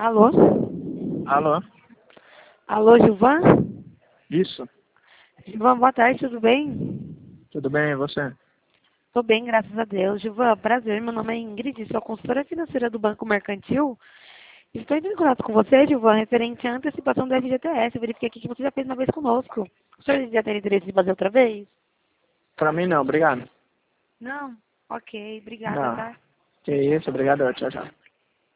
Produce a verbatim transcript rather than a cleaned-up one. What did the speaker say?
Alô? Alô? Alô, Gilvan? Isso. Gilvan, boa tarde, tudo bem? Tudo bem, e você? Tô bem, graças a Deus. Gilvan, prazer, meu nome é Ingrid, sou consultora financeira do Banco Mercantil. Estou entrando em contato com você, Gilvan, referente à antecipação do F G T S. Eu verifiquei aqui que você já fez uma vez conosco. O senhor já tem interesse de fazer outra vez? Pra mim não, obrigado. Não? Ok, obrigada, Não. tá? Que isso, obrigado, tchau, tchau.